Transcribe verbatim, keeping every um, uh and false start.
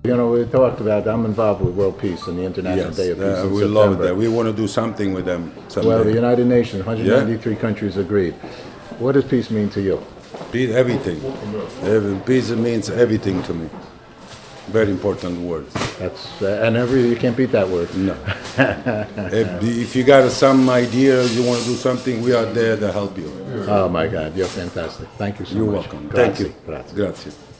You know, we talked about, I'm involved with World Peace and the International Yes, Day of Peace uh, in we September. love that. We want to do something with them someday. Well, the United Nations, one hundred ninety-three yeah. countries agreed. What does peace mean to you? Peace, everything. Peace means everything to me. Very important word. That's uh, and every you can't beat that word. No. if, if you got some idea, you want to do something, we are there to help you. Oh my God, you're fantastic. Thank you so you're much. You're welcome. Grazie. Thank you. Grazie. Grazie.